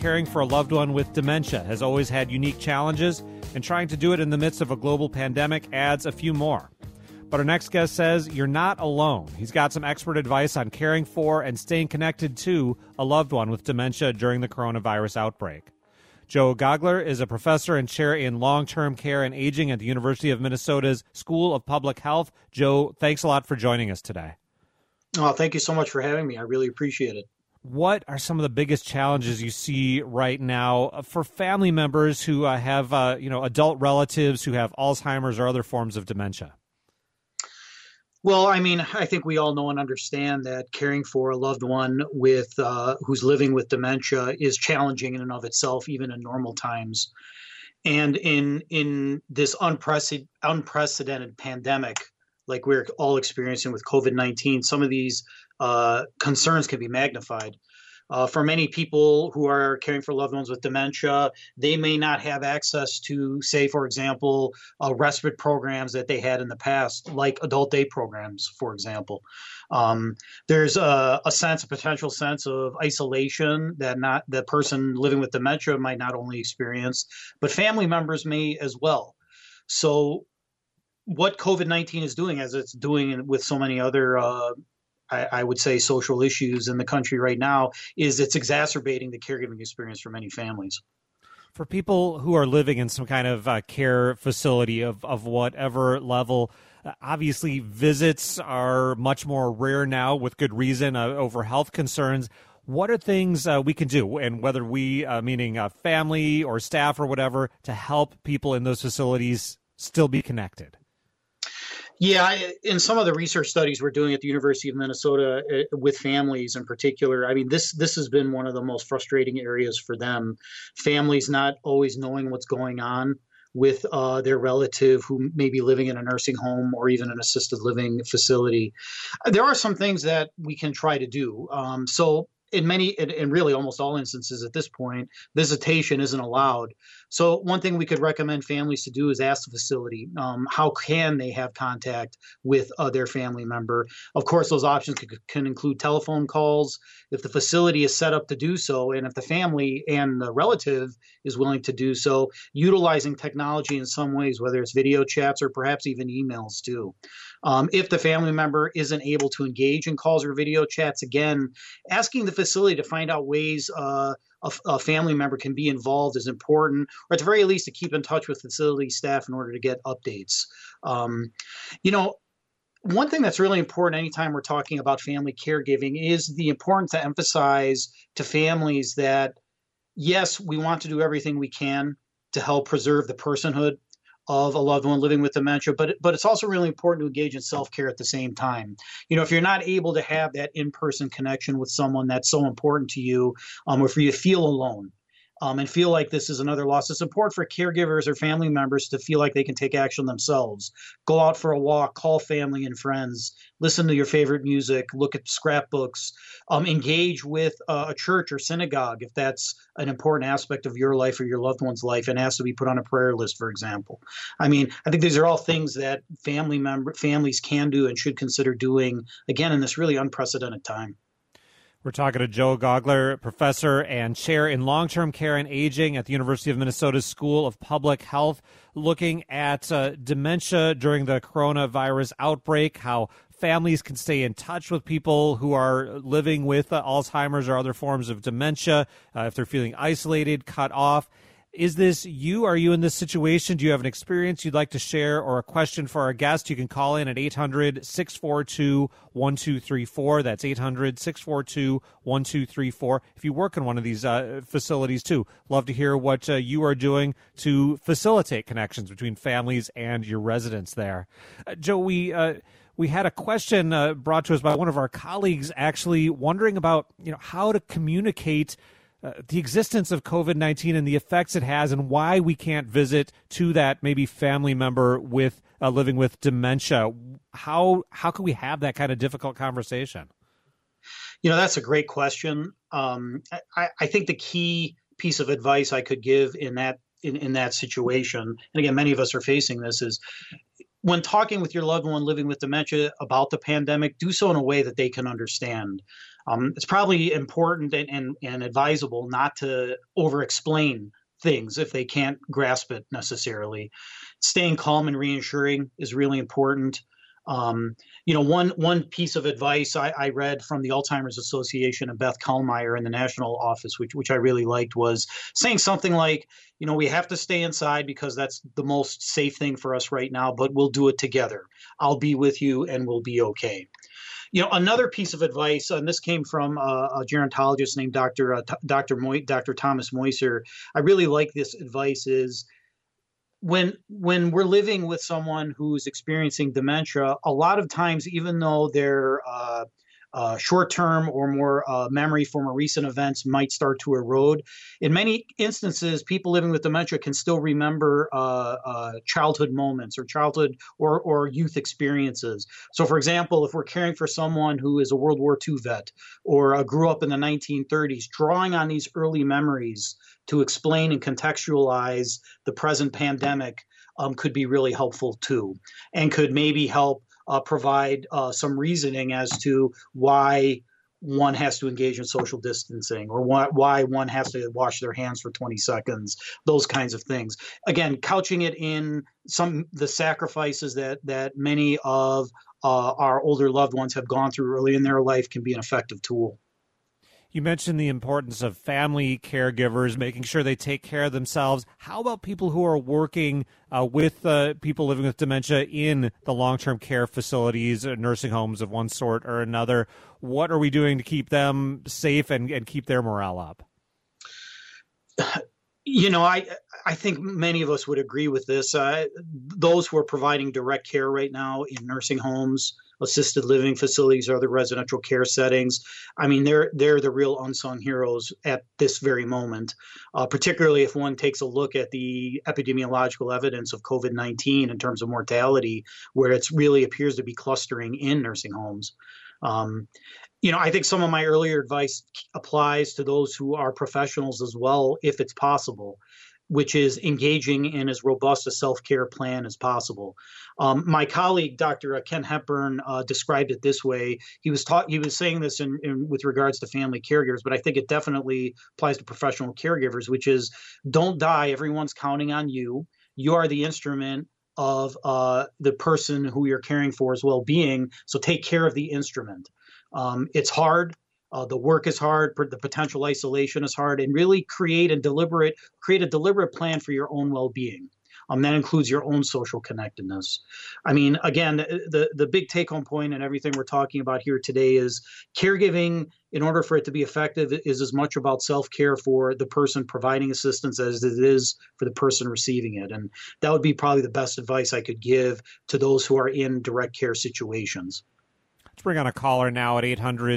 caring for a loved one with dementia has always had unique challenges, and trying to do it in the midst of a global pandemic adds a few more. But our next guest says you're not alone. He's got some expert advice on caring for and staying connected to a loved one with dementia during the coronavirus outbreak. Joe Gogler is a professor and chair in long-term care and aging at the University of Minnesota's School of Public Health. Joe, thanks a lot for joining us today. Oh, thank you so much for having me. I really appreciate it. What are some of the biggest challenges you see right now for family members who have, adult relatives who have Alzheimer's or other forms of dementia? Well, I think we all know and understand that caring for a loved one with who's living with dementia is challenging in and of itself, even in normal times. And in this unprecedented pandemic, like we're all experiencing with COVID-19, some of these concerns can be magnified. For many people who are caring for loved ones with dementia, they may not have access to, say, for example, respite programs that they had in the past, like adult day programs, for example. There's a potential sense of isolation that the person living with dementia might not only experience, but family members may as well. So what COVID-19 is doing, as it's doing with so many other I would say social issues in the country right now, is it's exacerbating the caregiving experience for many families. For people who are living in some kind of care facility of whatever level, obviously visits are much more rare now with good reason over health concerns. What are things we can do, and whether we, meaning family or staff or whatever, to help people in those facilities still be connected? Yeah, in some of the research studies we're doing at the University of Minnesota with families in particular, this has been one of the most frustrating areas for them. Families not always knowing what's going on with their relative who may be living in a nursing home or even an assisted living facility. There are some things that we can try to do. In really almost all instances at this point, visitation isn't allowed. So one thing we could recommend families to do is ask the facility, how can they have contact with their family member? Of course, those options can include telephone calls if the facility is set up to do so, and if the family and the relative is willing to do so, utilizing technology in some ways, whether it's video chats or perhaps even emails too. If the family member isn't able to engage in calls or video chats, again, asking the facility to find out ways a family member can be involved is important, or at the very least to keep in touch with facility staff in order to get updates. One thing that's really important anytime we're talking about family caregiving is the importance to emphasize to families that, yes, we want to do everything we can to help preserve the personhood of a loved one living with dementia, but it's also really important to engage in self-care at the same time. If you're not able to have that in-person connection with someone that's so important to you, or for you to feel alone, and feel like this is another loss, it's important for caregivers or family members to feel like they can take action themselves. Go out for a walk, call family and friends, listen to your favorite music, look at scrapbooks, engage with a church or synagogue if that's an important aspect of your life or your loved one's life and has to be put on a prayer list, for example. I think these are all things that families can do and should consider doing, again, in this really unprecedented time. We're talking to Joe Gogler, professor and chair in long-term care and aging at the University of Minnesota's School of Public Health, looking at dementia during the coronavirus outbreak, how families can stay in touch with people who are living with Alzheimer's or other forms of dementia, if they're feeling isolated, cut off. Is this you? Are you in this situation? Do you have an experience you'd like to share or a question for our guest? You can call in at 800-642-1234. That's 800-642-1234. If you work in one of these facilities, too, love to hear what you are doing to facilitate connections between families and your residents there. Joe, we had a question brought to us by one of our colleagues actually wondering about how to communicate the existence of COVID-19 and the effects it has and why we can't visit to that maybe family member with living with dementia. How can we have that kind of difficult conversation? That's a great question. I think the key piece of advice I could give in that situation, and again, many of us are facing this, is when talking with your loved one living with dementia about the pandemic, do so in a way that they can understand. It's probably important and advisable not to over-explain things if they can't grasp it necessarily. Staying calm and reassuring is really important. One piece of advice I read from the Alzheimer's Association and Beth Kallmeyer in the national office, which I really liked, was saying something like, we have to stay inside because that's the most safe thing for us right now, but we'll do it together. I'll be with you and we'll be okay. Another piece of advice, and this came from a gerontologist named Dr. Thomas Moiser. I really like this advice is when we're living with someone who's experiencing dementia, a lot of times, even though their short-term or more memory from recent events might start to erode, in many instances, people living with dementia can still remember childhood moments or childhood or youth experiences. So, for example, if we're caring for someone who is a World War II vet or grew up in the 1930s, drawing on these early memories to explain and contextualize the present pandemic could be really helpful too, and could maybe help provide some reasoning as to why one has to engage in social distancing or why one has to wash their hands for 20 seconds, those kinds of things. Again, couching it in the sacrifices that many of our older loved ones have gone through early in their life can be an effective tool. You mentioned the importance of family caregivers, making sure they take care of themselves. How about people who are working with people living with dementia in the long-term care facilities, nursing homes of one sort or another? What are we doing to keep them safe and keep their morale up? I think many of us would agree with this. Those who are providing direct care right now in nursing homes, assisted living facilities, or other residential care settings, I mean, they're the real unsung heroes at this very moment, particularly if one takes a look at the epidemiological evidence of COVID-19 in terms of mortality, where it really appears to be clustering in nursing homes. I think some of my earlier advice applies to those who are professionals as well, if it's possible, which is engaging in as robust a self-care plan as possible. My colleague, Dr. Ken Hepburn, described it this way. He was saying this with regards to family caregivers, but I think it definitely applies to professional caregivers, which is don't die. Everyone's counting on you. You are the instrument of the person who you're caring for's well-being. So take care of the instrument. It's hard. The work is hard. The potential isolation is hard, and really create a deliberate plan for your own well-being. That includes your own social connectedness. I mean, again, the big take-home point and everything we're talking about here today is caregiving, in order for it to be effective, is as much about self-care for the person providing assistance as it is for the person receiving it. And that would be probably the best advice I could give to those who are in direct care situations. Let's bring on a caller now at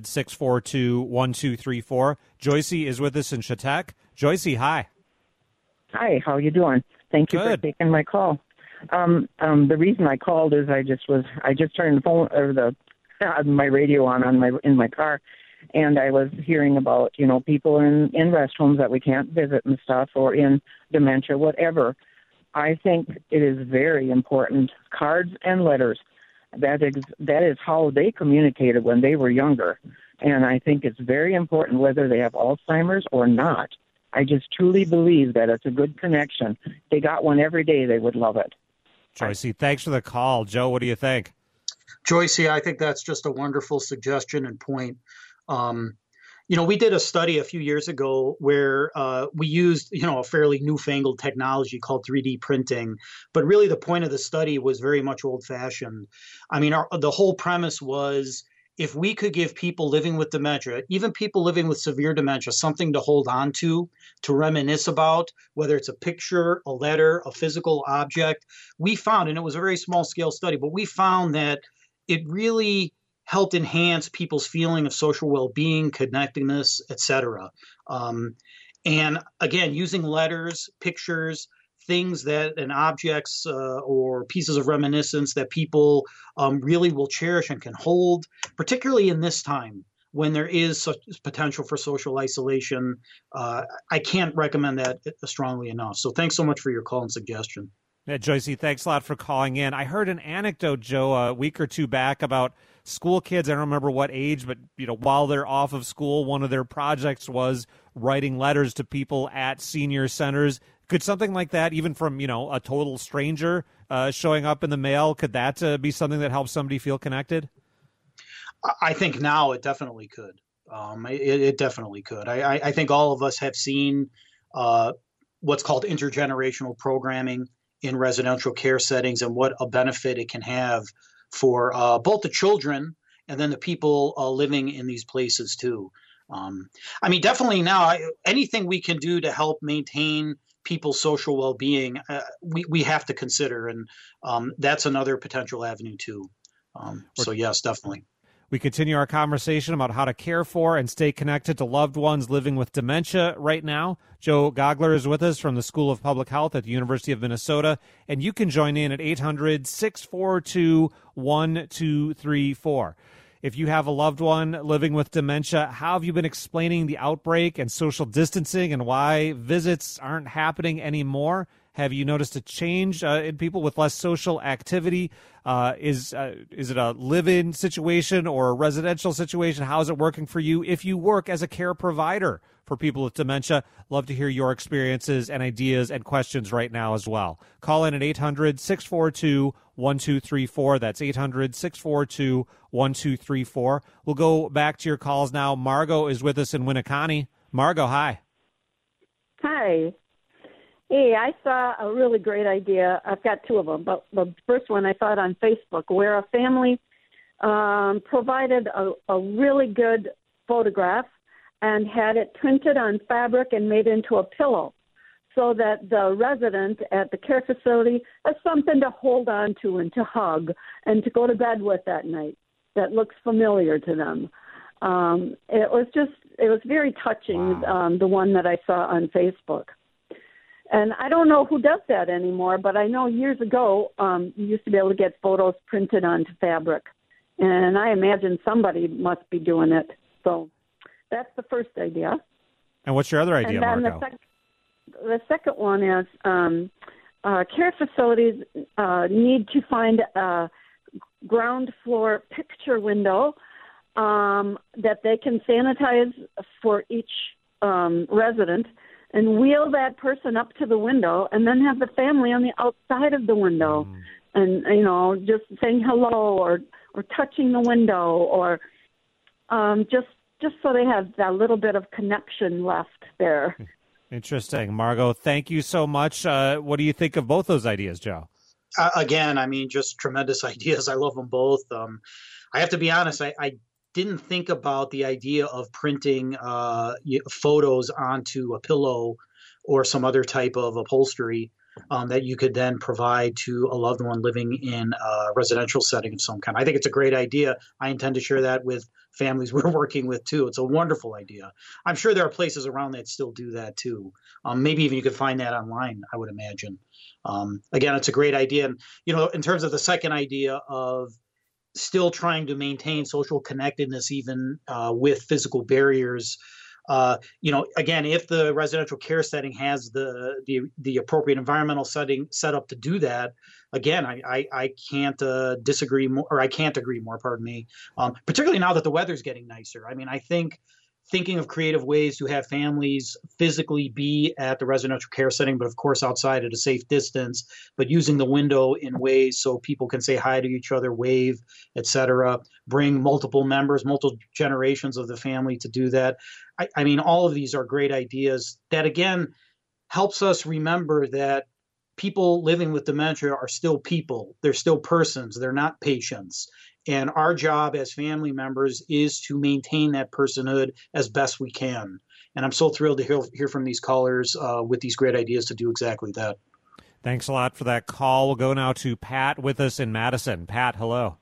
800-642-1234. Joycey is with us in Chautauqua. Joycey, hi. Hi, how are you doing? Thank you for taking my call. The reason I called is I just turned the phone or my radio on in my car, and I was hearing about people in rest homes that we can't visit and stuff, or in dementia, whatever. I think it is very important. Cards and letters. That is how they communicated when they were younger, and I think it's very important whether they have Alzheimer's or not. I just truly believe that it's a good connection. If they got one every day, they would love it. Joycey, thanks for the call. Joe, what do you think? Joycey, I think that's just a wonderful suggestion and point. We did a study a few years ago where we used, a fairly newfangled technology called 3D printing. But really the point of the study was very much old-fashioned. I mean, the whole premise was, if we could give people living with dementia, even people living with severe dementia, something to hold on to reminisce about, whether it's a picture, a letter, a physical object, we found, and it was a very small-scale study, but we found that it really helped enhance people's feeling of social well-being, connectedness, etc. And again, using letters, pictures, things and objects or pieces of reminiscence that people really will cherish and can hold, particularly in this time when there is such potential for social isolation. I can't recommend that strongly enough. So thanks so much for your call and suggestion. Yeah, Joycey, thanks a lot for calling in. I heard an anecdote, Joe, a week or two back about school kids. I don't remember what age, but while they're off of school, one of their projects was writing letters to people at senior centers. Could something like that, even from a total stranger showing up in the mail, could that be something that helps somebody feel connected? I think now it definitely could. It definitely could. I think all of us have seen what's called intergenerational programming in residential care settings and what a benefit it can have for both the children and then the people living in these places too. Definitely now, anything we can do to help maintain people's social well-being, we have to consider, and that's another potential avenue too. So yes, definitely. We continue our conversation about how to care for and stay connected to loved ones living with dementia right now. Joe Gogler is with us from the School of Public Health at the University of Minnesota, and you can join in at 800-642-1234. If you have a loved one living with dementia, how have you been explaining the outbreak and social distancing and why visits aren't happening anymore? Have you noticed a change in people with less social activity? Is it a live-in situation or a residential situation? How is it working for you? If you work as a care provider for people with dementia, love to hear your experiences and ideas and questions right now as well. Call in at 800-642-1234. That's 800-642-1234. We'll go back to your calls now. Margot is with us in Winneconne. Margot, hi. Hi. Hey, I saw a really great idea. I've got two of them, but the first one I saw it on Facebook where a family provided a really good photograph and had it printed on fabric and made into a pillow so that the resident at the care facility has something to hold on to and to hug and to go to bed with that night that looks familiar to them. It was very touching, wow. The one that I saw on Facebook. And I don't know who does that anymore, but I know years ago you used to be able to get photos printed onto fabric. And I imagine somebody must be doing it. So that's the first idea. And what's your other idea, Margo? The second one is care facilities need to find a ground floor picture window that they can sanitize for each resident and wheel that person up to the window and then have the family on the outside of the window and, just saying hello or touching the window or just so they have that little bit of connection left there. Interesting. Margo, thank you so much. What do you think of both those ideas, Joe? Again, just tremendous ideas. I love them both. I have to be honest, I didn't think about the idea of printing photos onto a pillow or some other type of upholstery that you could then provide to a loved one living in a residential setting of some kind. I think it's a great idea. I intend to share that with families we're working with too. It's a wonderful idea. I'm sure there are places around that still do that too. Maybe even you could find that online, I would imagine. Again, it's a great idea. And, in terms of the second idea of still trying to maintain social connectedness even with physical barriers. Again, if the residential care setting has the appropriate environmental setting set up to do that, again, I can't disagree more, or I can't agree more, pardon me, particularly now that the weather's getting nicer. I think thinking of creative ways to have families physically be at the residential care setting, but of course outside at a safe distance, but using the window in ways so people can say hi to each other, wave, etc., bring multiple members, multiple generations of the family to do that. All of these are great ideas that, again, helps us remember that people living with dementia are still people. They're still persons. They're not patients. And our job as family members is to maintain that personhood as best we can. And I'm so thrilled to hear from these callers with these great ideas to do exactly that. Thanks a lot for that call. We'll go now to Pat with us in Madison. Pat, hello.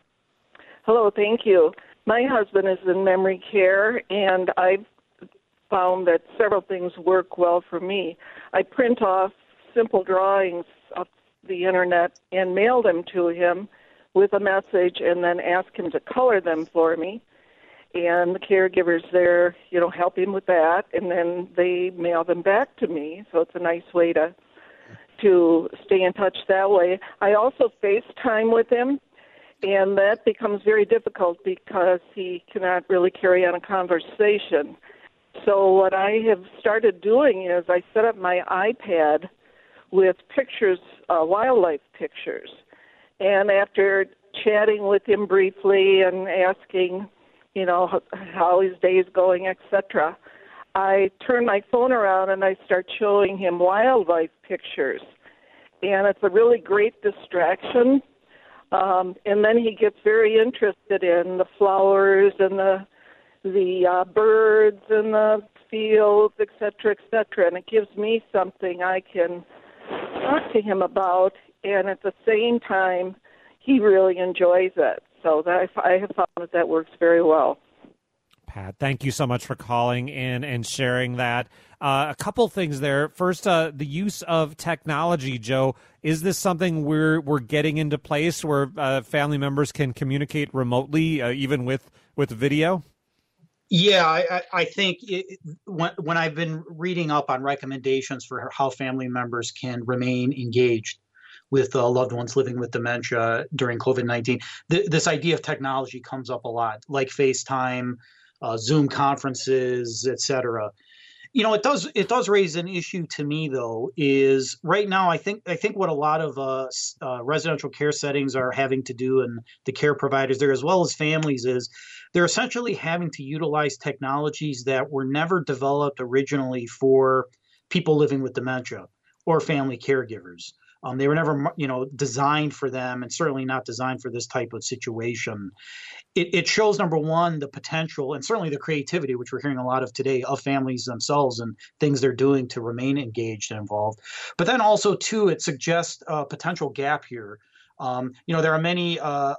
Hello, thank you. My husband is in memory care, and I've found that several things work well for me. I print off simple drawings off the internet and mail them to him with a message and then ask him to color them for me. And the caregivers there, help him with that, and then they mail them back to me. So it's a nice way to stay in touch that way. I also FaceTime with him, And that becomes very difficult because he cannot really carry on a conversation. So what I have started doing is I set up my iPad with pictures, wildlife pictures. And after chatting with him briefly and asking, how his day is going, etc., I turn my phone around and I start showing him wildlife pictures. And it's a really great distraction. And then he gets very interested in the flowers and the birds and the fields, et cetera, and it gives me something I can talk to him about, and at the same time, he really enjoys it. So I have found that works very well. Pat, thank you so much for calling in and sharing that. A couple things there. First, the use of technology, Joe. Is this something we're getting into place where family members can communicate remotely, even with video? Yeah, I think when I've been reading up on recommendations for how family members can remain engaged with loved ones living with dementia during COVID-19, this idea of technology comes up a lot, like FaceTime, Zoom conferences, et cetera. It does raise an issue to me, though, is right now I think what a lot of residential care settings are having to do, and the care providers there as well as families, is they're essentially having to utilize technologies that were never developed originally for people living with dementia or family caregivers. They were never, designed for them, and certainly not designed for this type of situation. It shows, number one, the potential and certainly the creativity, which we're hearing a lot of today, of families themselves and things they're doing to remain engaged and involved. But then also, too, it suggests a potential gap here. There are many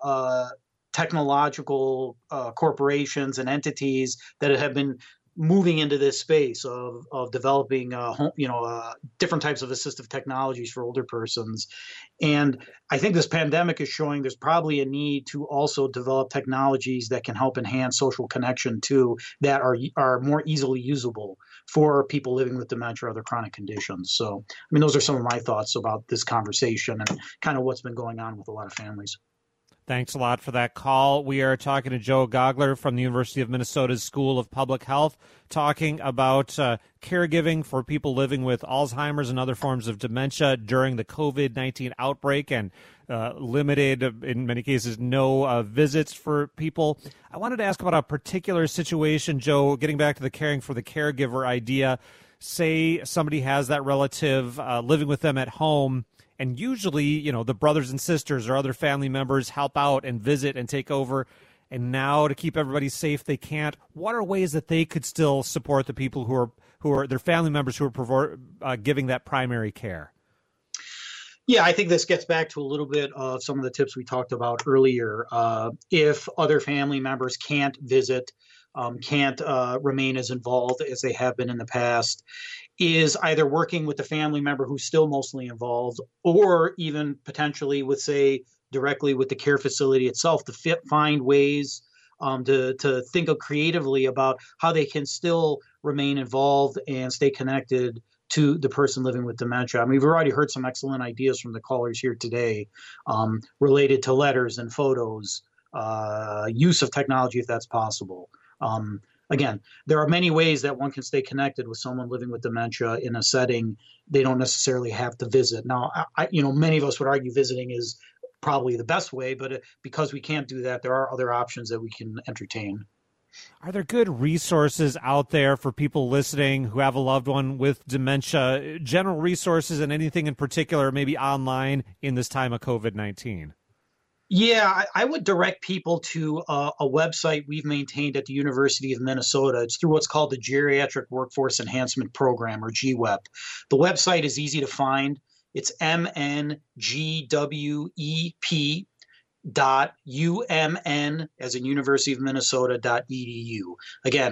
technological corporations and entities that have been moving into this space of developing different types of assistive technologies for older persons. And I think this pandemic is showing there's probably a need to also develop technologies that can help enhance social connection too, that are more easily usable for people living with dementia or other chronic conditions. So, those are some of my thoughts about this conversation and kind of what's been going on with a lot of families. Thanks a lot for that call. We are talking to Joe Gogler from the University of Minnesota's School of Public Health, talking about caregiving for people living with Alzheimer's and other forms of dementia during the COVID-19 outbreak, and limited, in many cases, no visits for people. I wanted to ask about a particular situation, Joe, getting back to the caring for the caregiver idea. Say somebody has that relative living with them at home, and usually, the brothers and sisters or other family members help out and visit and take over. And now, to keep everybody safe, they can't. What are ways that they could still support the people who are their family members who are giving that primary care? Yeah, I think this gets back to a little bit of some of the tips we talked about earlier. If other family members can't visit, can't remain as involved as they have been in the past, is either working with the family member who's still mostly involved, or even potentially with, say, directly with the care facility itself to find ways to think of creatively about how they can still remain involved and stay connected to the person living with dementia. We've already heard some excellent ideas from the callers here today related to letters and photos, use of technology if that's possible. Again, there are many ways that one can stay connected with someone living with dementia in a setting they don't necessarily have to visit. Now, many of us would argue visiting is probably the best way, but because we can't do that, there are other options that we can entertain. Are there good resources out there for people listening who have a loved one with dementia, general resources and anything in particular, maybe online in this time of COVID-19? Yeah, I would direct people to a website we've maintained at the University of Minnesota. It's through what's called the Geriatric Workforce Enhancement Program, or GWEP. The website is easy to find. It's mngwep.umn, as in University of Minnesota.edu. Again,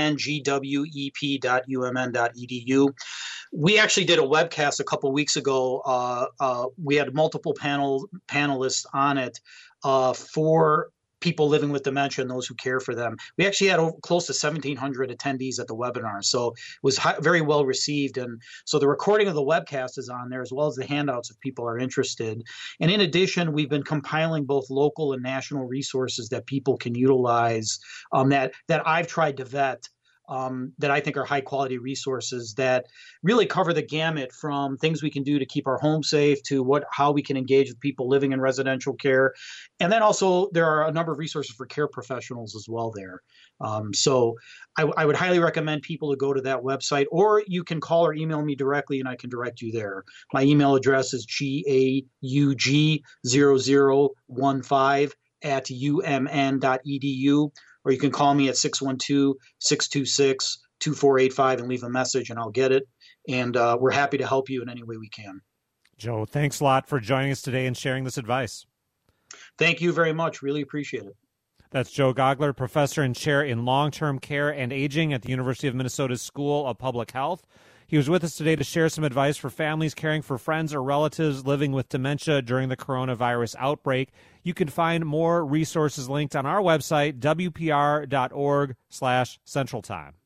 mngwep.umn.edu. We actually did a webcast a couple weeks ago. We had multiple panelists on it for people living with dementia and those who care for them. We actually had close to 1,700 attendees at the webinar, so it was very well received. And so the recording of the webcast is on there, as well as the handouts if people are interested. And in addition, we've been compiling both local and national resources that people can utilize that I've tried to vet. That I think are high quality resources that really cover the gamut from things we can do to keep our home safe to how we can engage with people living in residential care. And then also there are a number of resources for care professionals as well there. So I would highly recommend people to go to that website, or you can call or email me directly and I can direct you there. My email address is gaug0015@umn.edu. Or you can call me at 612-626-2485 and leave a message, and I'll get it. And we're happy to help you in any way we can. Joe, thanks a lot for joining us today and sharing this advice. Thank you very much. Really appreciate it. That's Joe Gogler, professor and chair in long-term care and aging at the University of Minnesota's School of Public Health. He was with us today to share some advice for families caring for friends or relatives living with dementia during the coronavirus outbreak. You can find more resources linked on our website, wpr.org/centraltime.